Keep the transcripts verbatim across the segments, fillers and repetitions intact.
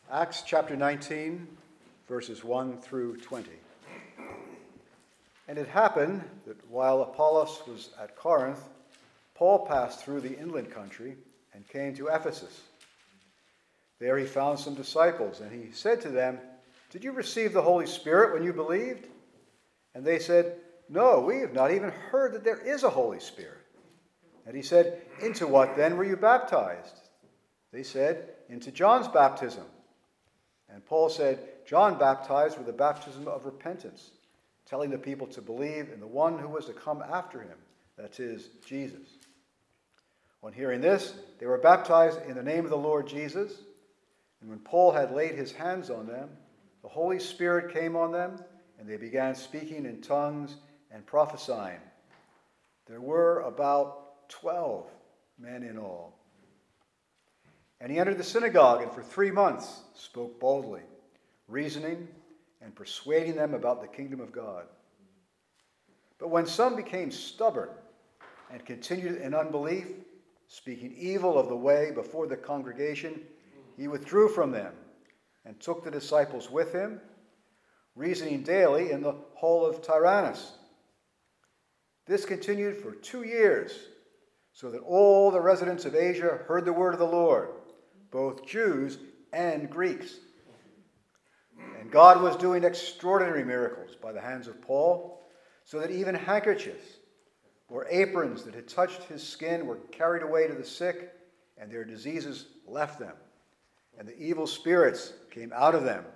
Acts chapter nineteen, verses one through twenty. And it happened that while Apollos was at Corinth, Paul passed through the inland country and came to Ephesus. There he found some disciples, and he said to them, "Did you receive the Holy Spirit when you believed?" And they said, "No, we have not even heard that there is a Holy Spirit." And he said, "Into what then were you baptized?" They said, "Into John's baptism." And Paul said, "John baptized with the baptism of repentance, telling the people to believe in the one who was to come after him, that is, Jesus." On hearing this, they were baptized in the name of the Lord Jesus. And when Paul had laid his hands on them, the Holy Spirit came on them, and they began speaking in tongues and prophesying. There were about twelve men in all. And he entered the synagogue, and for three months spoke boldly, reasoning and persuading them about the kingdom of God. But when some became stubborn and continued in unbelief, speaking evil of the way before the congregation, he withdrew from them and took the disciples with him, reasoning daily in the hall of Tyrannus. This continued for two years, so that all the residents of Asia heard the word of the Lord, both Jews and Greeks. And God was doing extraordinary miracles by the hands of Paul, so that even handkerchiefs or aprons that had touched his skin were carried away to the sick, and their diseases left them, and the evil spirits came out of them.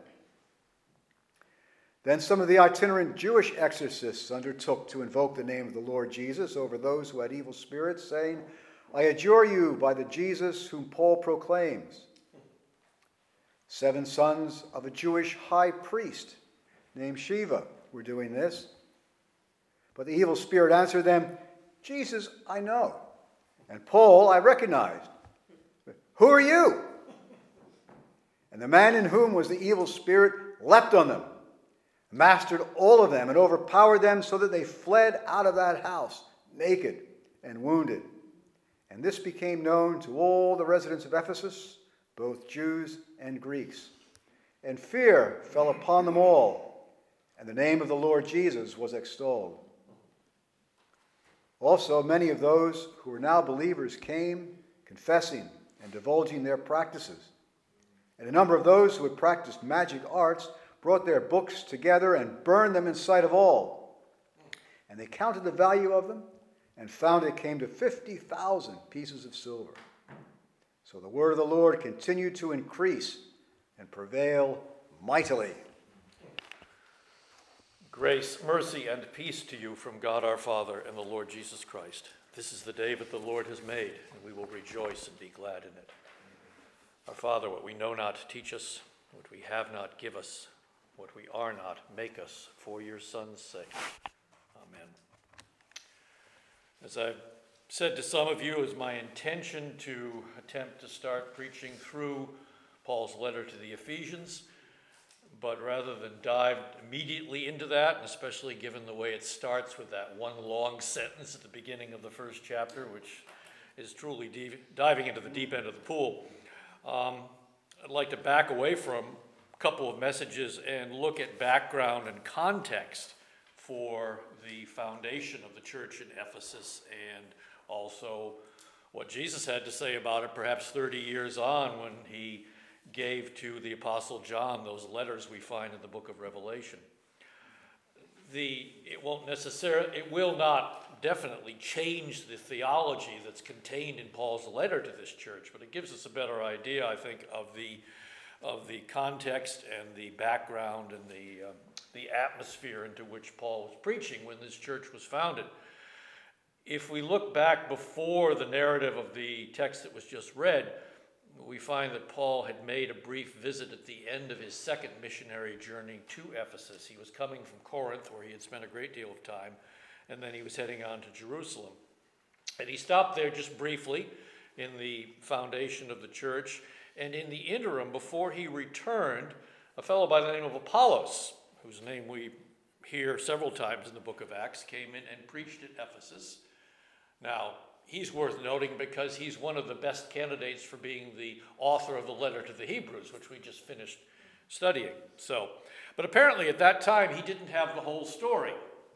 Then some of the itinerant Jewish exorcists undertook to invoke the name of the Lord Jesus over those who had evil spirits, saying, "I adjure you by the Jesus whom Paul proclaims." Seven sons of a Jewish high priest named Sheva were doing this. But the evil spirit answered them, "Jesus I know, and Paul I recognized. Who are you?" And the man in whom was the evil spirit leapt on them, mastered all of them, and overpowered them, so that they fled out of that house, naked and wounded. And this became known to all the residents of Ephesus, both Jews and Greeks. And fear fell upon them all, and the name of the Lord Jesus was extolled. Also, many of those who were now believers came, confessing and divulging their practices. And a number of those who had practiced magic arts brought their books together and burned them in sight of all. And they counted the value of them and found it came to fifty thousand pieces of silver. So the word of the Lord continued to increase and prevail mightily. Grace, mercy, and peace to you from God our Father and the Lord Jesus Christ. This is the day that the Lord has made, and we will rejoice and be glad in it. Our Father, what we know not, teach us. What we have not, give us. What we are not, make us, for your Son's sake. Amen. As I've said to some of you, it is my intention to attempt to start preaching through Paul's letter to the Ephesians. But rather than dive immediately into that, and especially given the way it starts with that one long sentence at the beginning of the first chapter, which is truly div- diving into the deep end of the pool, um, I'd like to back away from a couple of messages and look at background and context for the foundation of the church in Ephesus, and also what Jesus had to say about it perhaps thirty years on when he gave to the Apostle John those letters we find in the book of Revelation. The, it won't necessarily, it will not definitely change the theology that's contained in Paul's letter to this church, but it gives us a better idea, I think, of the of the context and the background and the um, the atmosphere into which Paul was preaching when this church was founded. If we look back before the narrative of the text that was just read, we find that Paul had made a brief visit at the end of his second missionary journey to Ephesus. He was coming from Corinth, where he had spent a great deal of time, and then he was heading on to Jerusalem. And he stopped there just briefly in the foundation of the church, and in the interim, before he returned, a fellow by the name of Apollos, whose name we hear several times in the book of Acts, came in and preached at Ephesus. Now, he's worth noting because he's one of the best candidates for being the author of the letter to the Hebrews, which we just finished studying. So, but apparently at that time he didn't have the whole story.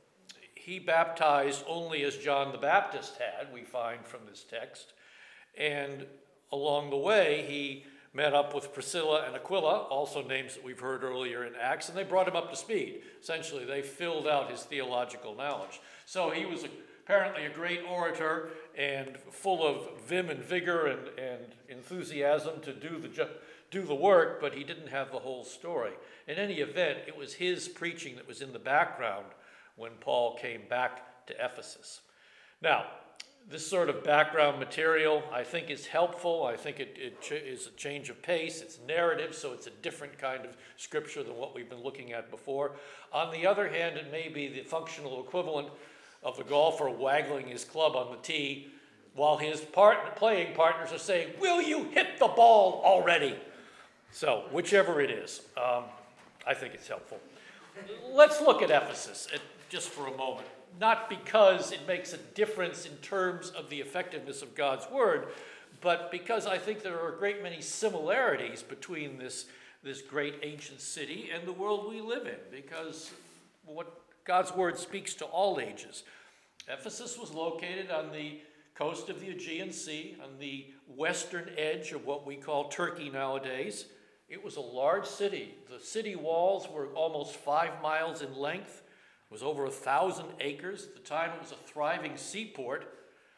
He baptized only as John the Baptist had, we find from this text. And along the way, he met up with Priscilla and Aquila, also names that we've heard earlier in Acts, and they brought him up to speed. Essentially, they filled out his theological knowledge. So he was apparently a great orator and full of vim and vigor and, and enthusiasm to do the, do the work, but he didn't have the whole story. In any event, it was his preaching that was in the background when Paul came back to Ephesus. Now, this sort of background material, I think, is helpful. I think it, it ch- is a change of pace. It's narrative, so it's a different kind of scripture than what we've been looking at before. On the other hand, it may be the functional equivalent of the golfer waggling his club on the tee while his part- playing partners are saying, "Will you hit the ball already?" So, whichever it is, um, I think it's helpful. Let's look at Ephesus at, just for a moment. Not because it makes a difference in terms of the effectiveness of God's word, but because I think there are a great many similarities between this, this great ancient city and the world we live in, because what God's word speaks to all ages. Ephesus was located on the coast of the Aegean Sea, on the western edge of what we call Turkey nowadays. It was a large city. The city walls were almost five miles in length. It was over a thousand acres. At the time, it was a thriving seaport.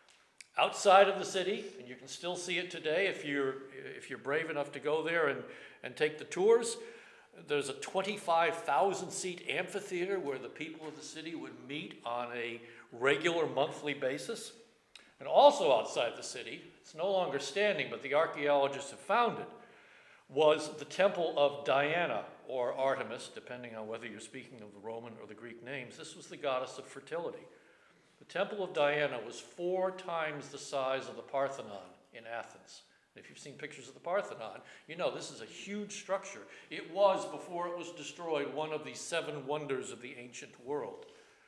Outside of the city, and you can still see it today if you're, if you're brave enough to go there and, and take the tours, there's a twenty-five thousand seat amphitheater where the people of the city would meet on a regular monthly basis. And also outside the city, it's no longer standing, but the archaeologists have found it, was the temple of Diana, or Artemis, depending on whether you're speaking of the Roman or the Greek names. This was the goddess of fertility. The temple of Diana was four times the size of the Parthenon in Athens. If you've seen pictures of the Parthenon, you know this is a huge structure. It was, before it was destroyed, one of the seven wonders of the ancient world.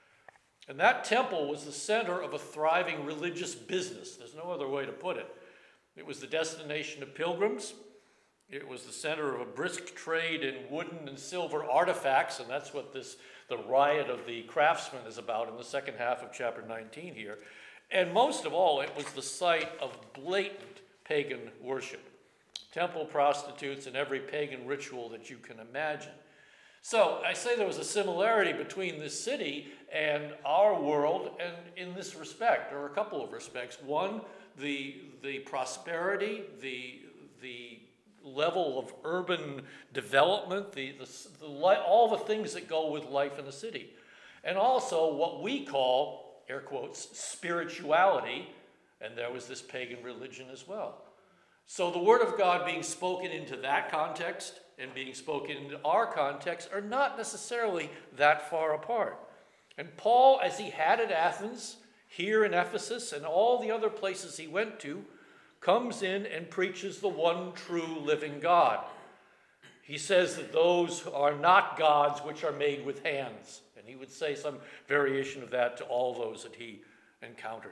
And that temple was the center of a thriving religious business. There's no other way to put it. It was the destination of pilgrims. It was the center of a brisk trade in wooden and silver artifacts, and that's what this the riot of the craftsmen is about in the second half of chapter nineteen here. And most of all, it was the site of blatant pagan worship. Temple prostitutes and every pagan ritual that you can imagine. So I say there was a similarity between this city and our world, and in this respect, or a couple of respects. One, the, the prosperity, the, the level of urban development, the, the, the all the things that go with life in the city. And also what we call, air quotes, spirituality, and there was this pagan religion as well. So the word of God being spoken into that context and being spoken into our context are not necessarily that far apart. And Paul, as he had at Athens, here in Ephesus, and all the other places he went to, comes in and preaches the one true living God. He says that those are not gods which are made with hands. And he would say some variation of that to all those that he encountered.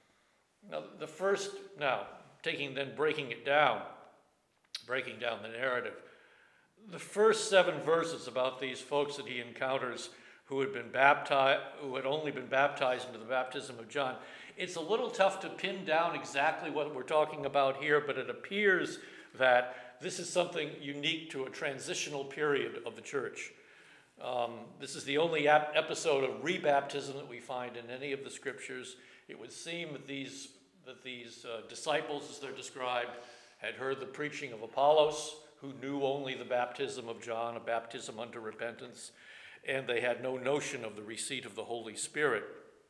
Now, the first, now, taking then breaking it down, breaking down the narrative, the first seven verses about these folks that he encounters who had been baptized, who had only been baptized into the baptism of John, it's a little tough to pin down exactly what we're talking about here, but it appears that this is something unique to a transitional period of the church. Um, this is the only ap- episode of rebaptism that we find in any of the scriptures. It would seem that these, that these uh, disciples, as they're described, had heard the preaching of Apollos, who knew only the baptism of John, a baptism unto repentance, and they had no notion of the receipt of the Holy Spirit.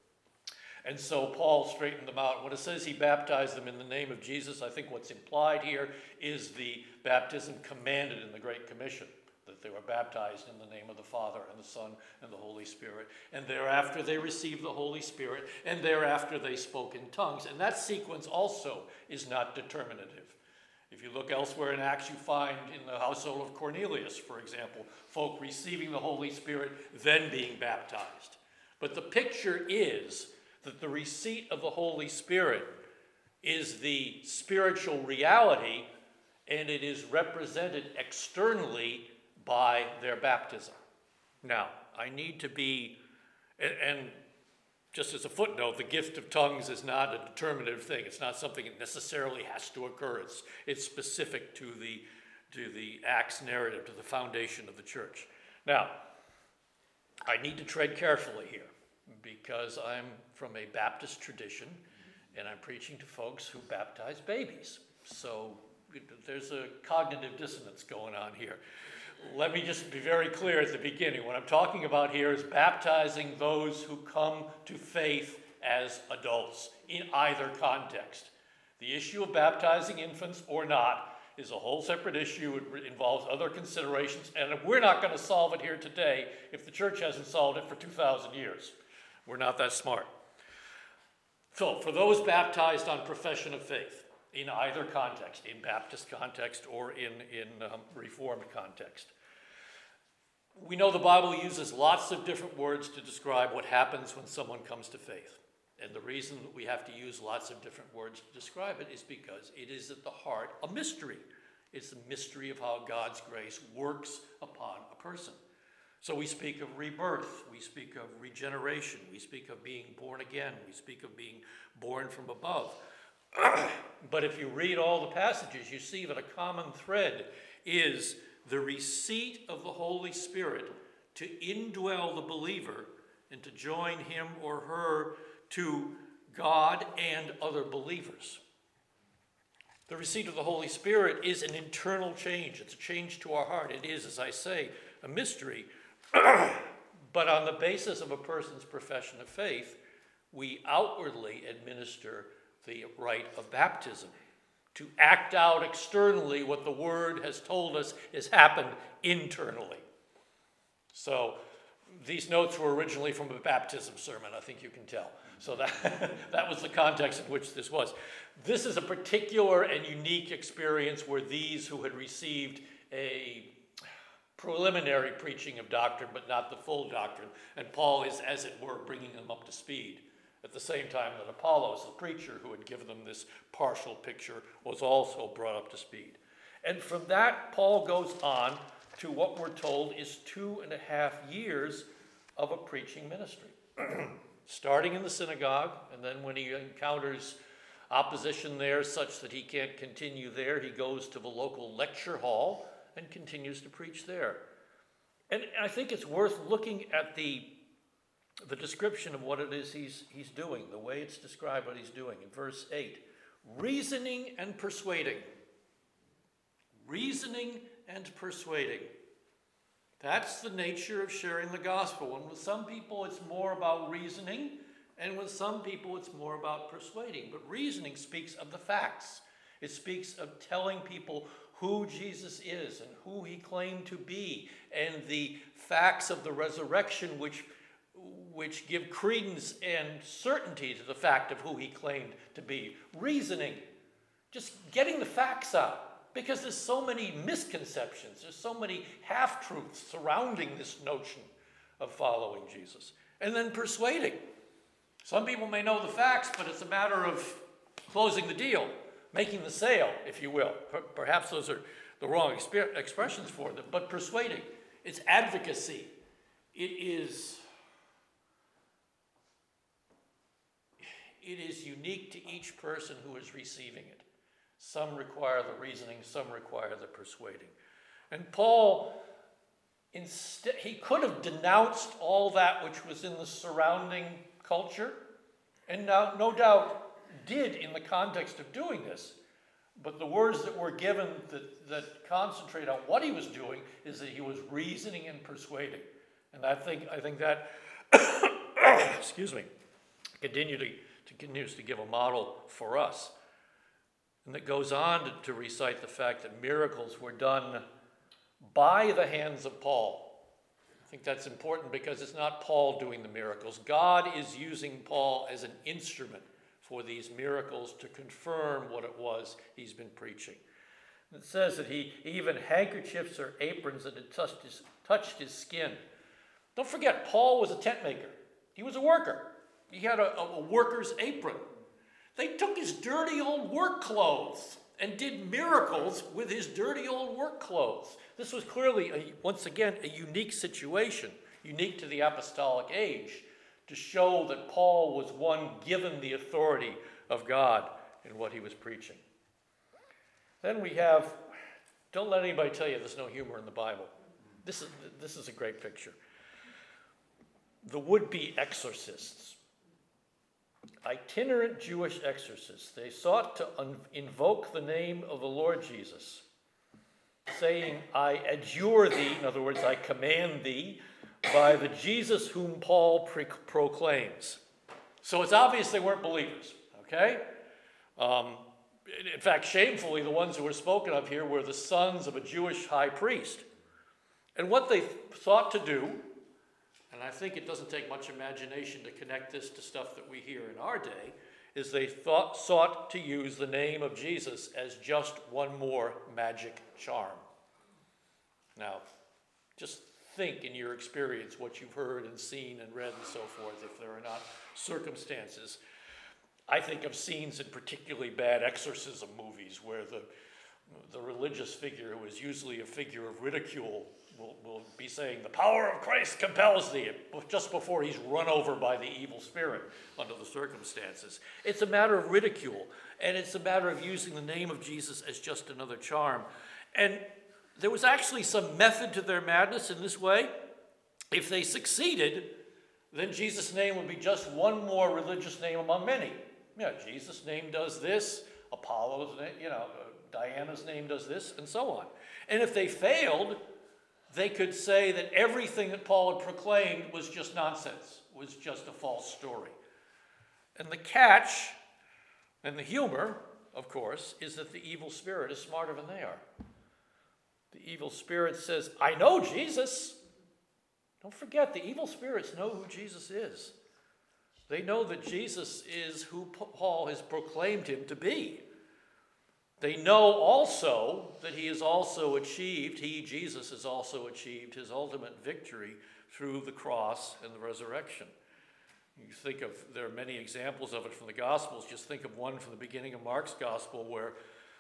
And so Paul straightened them out. When it says he baptized them in the name of Jesus, I think what's implied here is the baptism commanded in the Great Commission, that they were baptized in the name of the Father and the Son and the Holy Spirit. And thereafter they received the Holy Spirit, and thereafter they spoke in tongues. And that sequence also is not determinative. If you look elsewhere in Acts, you find in the household of Cornelius, for example, folk receiving the Holy Spirit, then being baptized. But the picture is that the receipt of the Holy Spirit is the spiritual reality, and it is represented externally by their baptism. Now, I need to be, and, and just as a footnote, the gift of tongues is not a determinative thing. It's not something that necessarily has to occur. It's, it's specific to the, to the Acts narrative, to the foundation of the church. Now, I need to tread carefully here because I'm from a Baptist tradition and I'm preaching to folks who baptize babies. So there's a cognitive dissonance going on here. Let me just be very clear at the beginning. What I'm talking about here is baptizing those who come to faith as adults in either context. The issue of baptizing infants or not is a whole separate issue. It involves other considerations, and we're not going to solve it here today if the church hasn't solved it for two thousand years. We're not that smart. So, for those baptized on profession of faith, in either context, in Baptist context or in, in um, Reformed context, we know the Bible uses lots of different words to describe what happens when someone comes to faith. And the reason that we have to use lots of different words to describe it is because it is at the heart a mystery. It's the mystery of how God's grace works upon a person. So we speak of rebirth, we speak of regeneration, we speak of being born again, we speak of being born from above. But if you read all the passages, you see that a common thread is the receipt of the Holy Spirit to indwell the believer and to join him or her to God and other believers. The receipt of the Holy Spirit is an internal change. It's a change to our heart. It is, as I say, a mystery. But on the basis of a person's profession of faith, we outwardly administer the rite of baptism to act out externally what the Word has told us has happened internally. So these notes were originally from a baptism sermon, I think you can tell. So that, that was the context in which this was. This is a particular and unique experience where these who had received a preliminary preaching of doctrine, but not the full doctrine, and Paul is, as it were, bringing them up to speed. At the same time that Apollos, the preacher who had given them this partial picture, was also brought up to speed. And from that, Paul goes on to what we're told is two and a half years of a preaching ministry. Starting in the synagogue, and then when he encounters opposition there such that he can't continue there, he goes to the local lecture hall and continues to preach there. And I think it's worth looking at the, the description of what it is he's, he's doing, the way it's described what he's doing. In verse eight, reasoning and persuading. Reasoning and persuading. That's the nature of sharing the gospel. And with some people it's more about reasoning, and with some people it's more about persuading. But reasoning speaks of the facts. It speaks of telling people who Jesus is and who he claimed to be, and the facts of the resurrection which, which give credence and certainty to the fact of who he claimed to be. Reasoning, just getting the facts out. Because there's so many misconceptions, there's so many half-truths surrounding this notion of following Jesus. And then persuading. Some people may know the facts, but it's a matter of closing the deal, making the sale, if you will. Perhaps those are the wrong exp- expressions for them, but persuading. It's advocacy. It is, it is unique to each person who is receiving it. Some require the reasoning, some require the persuading. And Paul, instead, he could have denounced all that which was in the surrounding culture, and now, no doubt did in the context of doing this. But the words that were given that, that concentrate on what he was doing is that he was reasoning and persuading. And I think, I think that, excuse me, continue to, to, continues to give a model for us. And that goes on to, to recite the fact that miracles were done by the hands of Paul. I think that's important because it's not Paul doing the miracles. God is using Paul as an instrument for these miracles to confirm what it was he's been preaching. And it says that he even handkerchiefs or aprons that had touched his, touched his skin. Don't forget, Paul was a tent maker. He was a worker. He had a, a worker's apron. They took his dirty old work clothes and did miracles with his dirty old work clothes. This was clearly, a, once again, a unique situation, unique to the apostolic age, to show that Paul was one given the authority of God in what he was preaching. Then we have, don't let anybody tell you there's no humor in the Bible. This is, this is a great picture. The would-be exorcists. Itinerant Jewish exorcists. They sought to un- invoke the name of the Lord Jesus, saying, I adjure thee, in other words, I command thee, by the Jesus whom Paul pre- proclaims. So it's obvious they weren't believers, okay? Um, in fact, shamefully, the ones who were spoken of here were the sons of a Jewish high priest. And what they sought to do, and I think it doesn't take much imagination to connect this to stuff that we hear in our day, is they thought, sought to use the name of Jesus as just one more magic charm. Now, just think in your experience what you've heard and seen and read and so forth, if there are not circumstances. I think of scenes in particularly bad exorcism movies where the, the religious figure, who is usually a figure of ridicule, Will, will be saying, the power of Christ compels thee, just before he's run over by the evil spirit under the circumstances. It's a matter of ridicule, and it's a matter of using the name of Jesus as just another charm. And there was actually some method to their madness in this way. If they succeeded, then Jesus' name would be just one more religious name among many. Yeah, Jesus' name does this, Apollo's name, you know, Diana's name does this, and so on. And if they failed, they could say that everything that Paul had proclaimed was just nonsense, was just a false story. And the catch, and the humor, of course, is that the evil spirit is smarter than they are. The evil spirit says, I know Jesus. Don't forget, the evil spirits know who Jesus is. They know that Jesus is who Paul has proclaimed him to be. They know also that he has also achieved, he, Jesus, has also achieved his ultimate victory through the cross and the resurrection. You think of, there are many examples of it from the Gospels. Just think of one from the beginning of Mark's Gospel where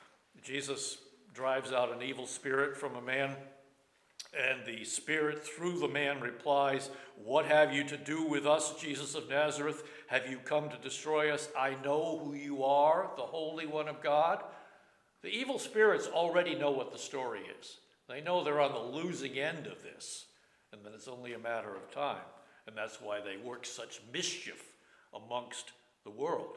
Jesus drives out an evil spirit from a man, and the spirit through the man replies, what have you to do with us, Jesus of Nazareth? Have you come to destroy us? I know who you are, the Holy One of God. The evil spirits already know what the story is. They know they're on the losing end of this, and that it's only a matter of time. And that's why they work such mischief amongst the world.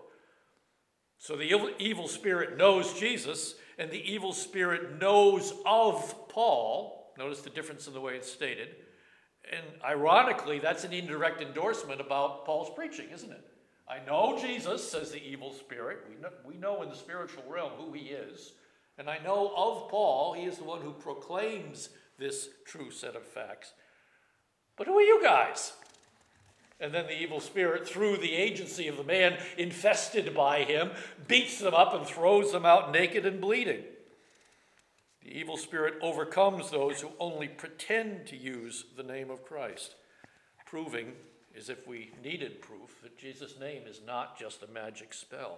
So the evil, evil spirit knows Jesus, and the evil spirit knows of Paul. Notice the difference in the way it's stated. And ironically, that's an indirect endorsement about Paul's preaching, isn't it? I know Jesus, says the evil spirit. We know, we know in the spiritual realm who he is. And I know of Paul, he is the one who proclaims this true set of facts. But who are you guys? And then the evil spirit, through the agency of the man infested by him, beats them up and throws them out naked and bleeding. The evil spirit overcomes those who only pretend to use the name of Christ, proving, as if we needed proof, that Jesus' name is not just a magic spell.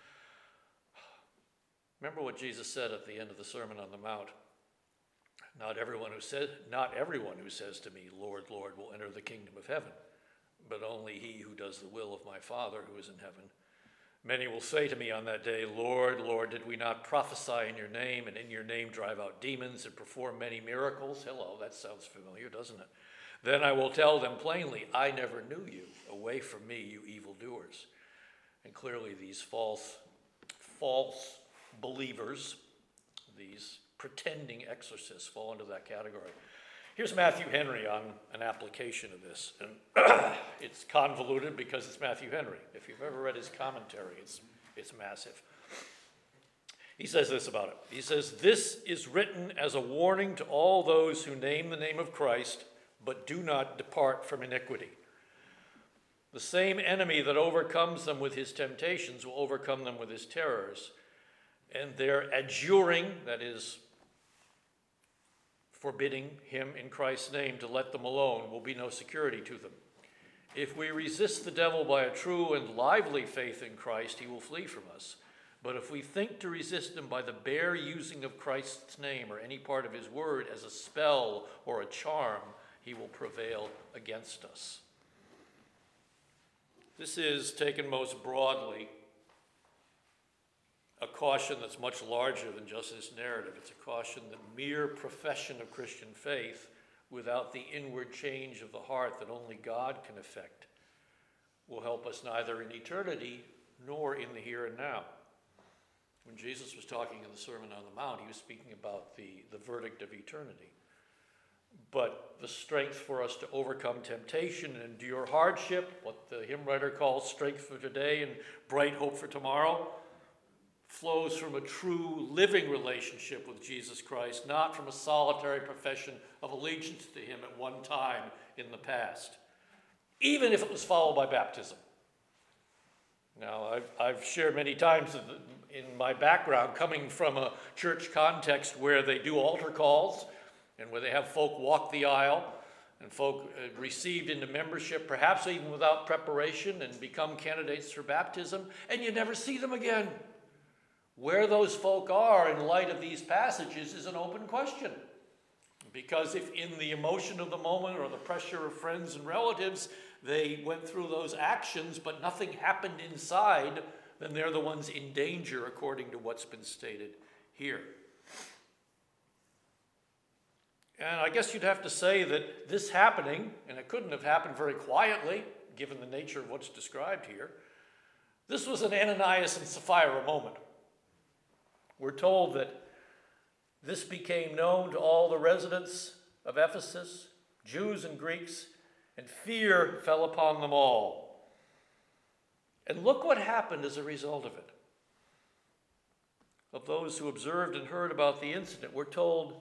Remember what Jesus said at the end of the Sermon on the Mount. Not everyone who says, not everyone who says to me, Lord, Lord, will enter the kingdom of heaven, but only he who does the will of my Father who is in heaven. Many will say to me on that day, Lord, Lord, did we not prophesy in your name, and in your name drive out demons and perform many miracles? Hello, that sounds familiar, doesn't it? Then I will tell them plainly, I never knew you. Away from me, you evildoers. And clearly these false, false believers, these pretending exorcists fall into that category. Here's Matthew Henry on an application of this. And it's convoluted because it's Matthew Henry. If you've ever read his commentary, it's, it's massive. He says this about it. He says, this is written as a warning to all those who name the name of Christ, but do not depart from iniquity. The same enemy that overcomes them with his temptations will overcome them with his terrors. And their adjuring, that is, forbidding him in Christ's name to let them alone, will be no security to them. If we resist the devil by a true and lively faith in Christ, he will flee from us. But if we think to resist him by the bare using of Christ's name or any part of his word as a spell or a charm, he will prevail against us. This is, taken most broadly, a caution that's much larger than just this narrative. It's a caution that mere profession of Christian faith without the inward change of the heart that only God can effect will help us neither in eternity nor in the here and now. When Jesus was talking in the Sermon on the Mount, he was speaking about the, the verdict of eternity. But the strength for us to overcome temptation and endure hardship, what the hymn writer calls strength for today and bright hope for tomorrow, flows from a true living relationship with Jesus Christ, not from a solitary profession of allegiance to him at one time in the past, even if it was followed by baptism. Now, I've, I've shared many times in my background, coming from a church context where they do altar calls and where they have folk walk the aisle and folk uh, received into membership, perhaps even without preparation, and become candidates for baptism, and you never see them again. Where those folk are in light of these passages is an open question. Because if in the emotion of the moment or the pressure of friends and relatives, they went through those actions, but nothing happened inside, then they're the ones in danger according to what's been stated here. And I guess you'd have to say that this happening, and it couldn't have happened very quietly, given the nature of what's described here, this was an Ananias and Sapphira moment. We're told that this became known to all the residents of Ephesus, Jews and Greeks, and fear fell upon them all. And look what happened as a result of it. Of those who observed and heard about the incident, we're told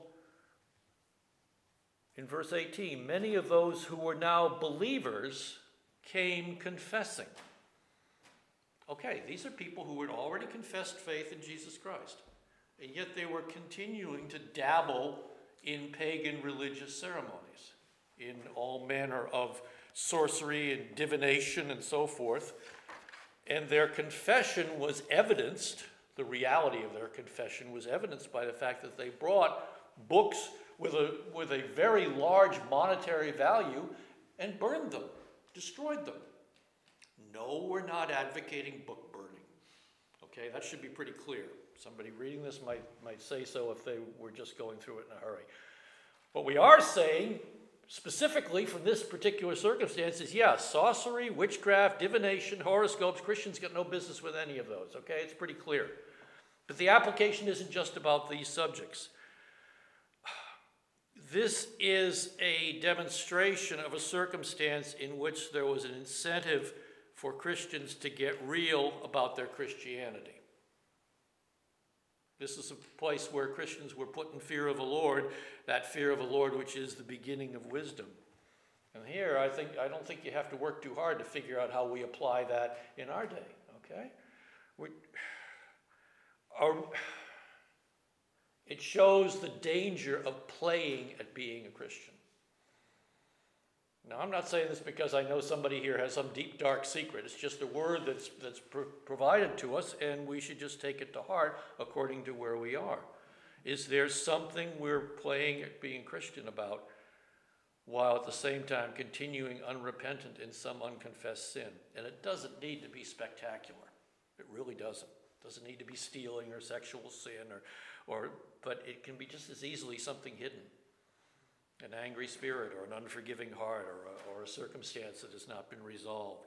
in verse eighteen, many of those who were now believers came confessing. Okay, these are people who had already confessed faith in Jesus Christ, and yet they were continuing to dabble in pagan religious ceremonies, in all manner of sorcery and divination and so forth. And their confession was evidenced, the reality of their confession was evidenced by the fact that they brought books with a, with a very large monetary value and burned them, destroyed them. No, we're not advocating book burning. Okay, that should be pretty clear. Somebody reading this might, might say so if they were just going through it in a hurry. What we are saying, specifically from this particular circumstance, is yes, sorcery, witchcraft, divination, horoscopes, Christians got no business with any of those. Okay, it's pretty clear. But the application isn't just about these subjects. This is a demonstration of a circumstance in which there was an incentive for Christians to get real about their Christianity. This is a place where Christians were put in fear of the Lord, that fear of the Lord which is the beginning of wisdom. And here, I think I don't think you have to work too hard to figure out how we apply that in our day, okay? We, our, it shows the danger of playing at being a Christian. Now, I'm not saying this because I know somebody here has some deep, dark secret. It's just a word that's, that's pro- provided to us, and we should just take it to heart according to where we are. Is there something we're playing at being Christian about while at the same time continuing unrepentant in some unconfessed sin? And it doesn't need to be spectacular. It really doesn't. It doesn't need to be stealing or sexual sin, or, or, but it can be just as easily something hidden. An angry spirit or an unforgiving heart or a, or a circumstance that has not been resolved.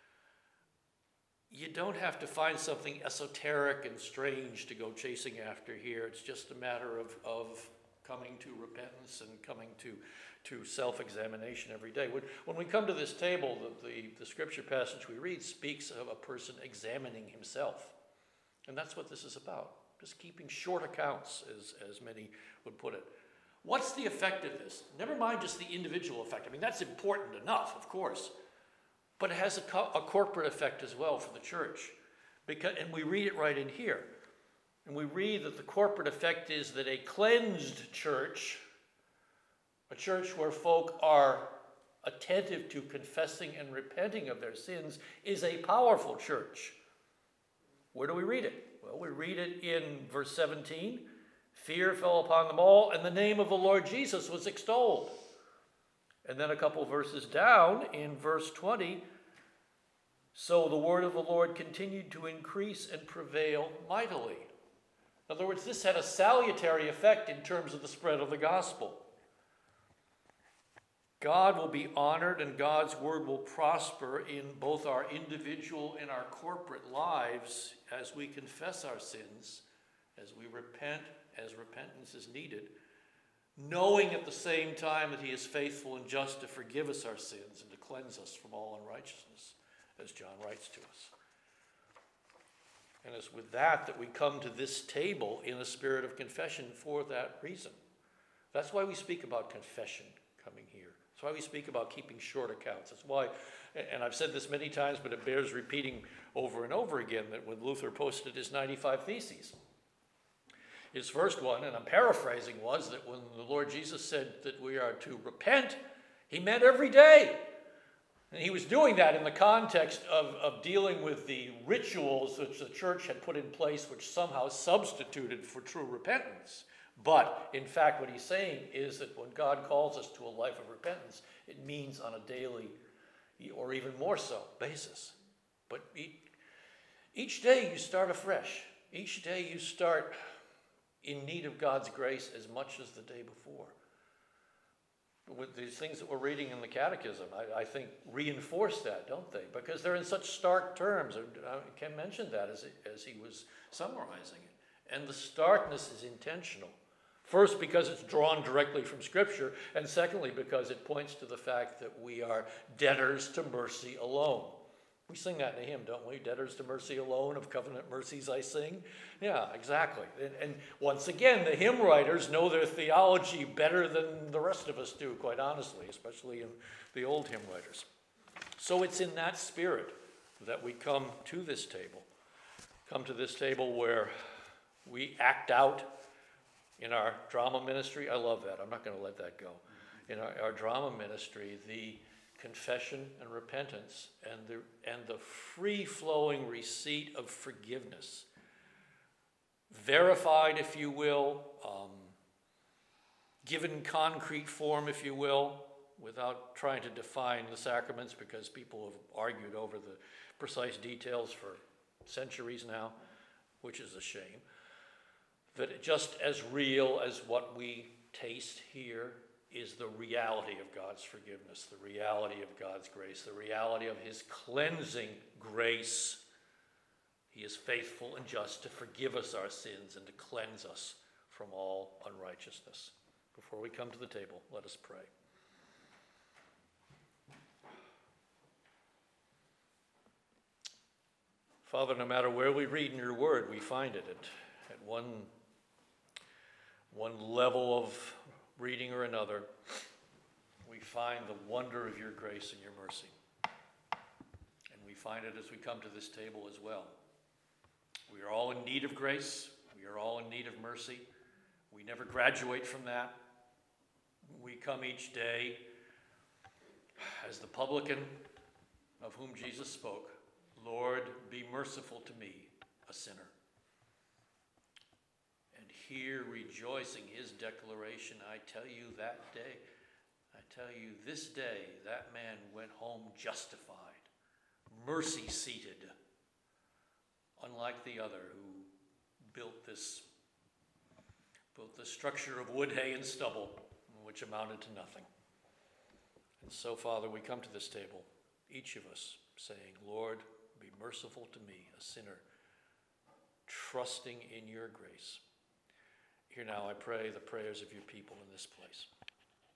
You don't have to find something esoteric and strange to go chasing after here. It's just a matter of, of coming to repentance and coming to, to self-examination every day. When, when we come to this table, the, the, the scripture passage we read speaks of a person examining himself. And that's what this is about. Just keeping short accounts, as, as many would put it. What's the effect of this? Never mind just the individual effect. I mean, that's important enough, of course. But it has a, co- a corporate effect as well for the church. Because, and we read it right in here. And we read that the corporate effect is that a cleansed church, a church where folk are attentive to confessing and repenting of their sins is a powerful church. Where do we read it? Well, we read it in verse seventeen. Fear fell upon them all, and the name of the Lord Jesus was extolled. And then a couple verses down in verse twenty, so the word of the Lord continued to increase and prevail mightily. In other words, this had a salutary effect in terms of the spread of the gospel. God will be honored and God's word will prosper in both our individual and our corporate lives as we confess our sins, as we repent, as repentance is needed, knowing at the same time that he is faithful and just to forgive us our sins and to cleanse us from all unrighteousness, as John writes to us. And it's with that that we come to this table in a spirit of confession for that reason. That's why we speak about confession coming here. That's why we speak about keeping short accounts. That's why, and I've said this many times, but it bears repeating over and over again, that when Luther posted his ninety-five Theses, his first one, and I'm paraphrasing, was that when the Lord Jesus said that we are to repent, he meant every day. And he was doing that in the context of, of dealing with the rituals which the church had put in place, which somehow substituted for true repentance. But, in fact, what he's saying is that when God calls us to a life of repentance, it means on a daily, or even more so, basis. But each day you start afresh. Each day you start in need of God's grace as much as the day before. With these things that we're reading in the Catechism, I, I think reinforce that, don't they? Because they're in such stark terms. Ken mentioned that as, as he was summarizing it. And the starkness is intentional. First, because it's drawn directly from Scripture, and secondly, because it points to the fact that we are debtors to mercy alone. We sing that in a hymn, don't we? Debtors to mercy alone, of covenant mercies I sing. Yeah, exactly. And, and once again, the hymn writers know their theology better than the rest of us do, quite honestly, especially in the old hymn writers. So it's in that spirit that we come to this table. Come to this table where we act out in our drama ministry. I love that. I'm not going to let that go. In our, our drama ministry, the confession and repentance and the, and the free-flowing receipt of forgiveness. Verified, if you will, um, given concrete form, if you will, without trying to define the sacraments, because people have argued over the precise details for centuries now, which is a shame. That just as real as what we taste here is the reality of God's forgiveness, the reality of God's grace, the reality of his cleansing grace. He is faithful and just to forgive us our sins and to cleanse us from all unrighteousness. Before we come to the table, let us pray. Father, no matter where we read in your word, we find it at, at one, one level of reading or another, we find the wonder of your grace and your mercy. And we find it as we come to this table as well. We are all in need of grace. We are all in need of mercy. We never graduate from that. We come each day as the publican of whom Jesus spoke, Lord, be merciful to me, a sinner. Here rejoicing his declaration, I tell you that day, I tell you this day, that man went home justified, mercy seated, unlike the other who built this, built this structure of wood, hay, and stubble, which amounted to nothing. And so, Father, we come to this table, each of us saying, Lord, be merciful to me, a sinner, trusting in your grace. Here now I pray the prayers of your people in this place.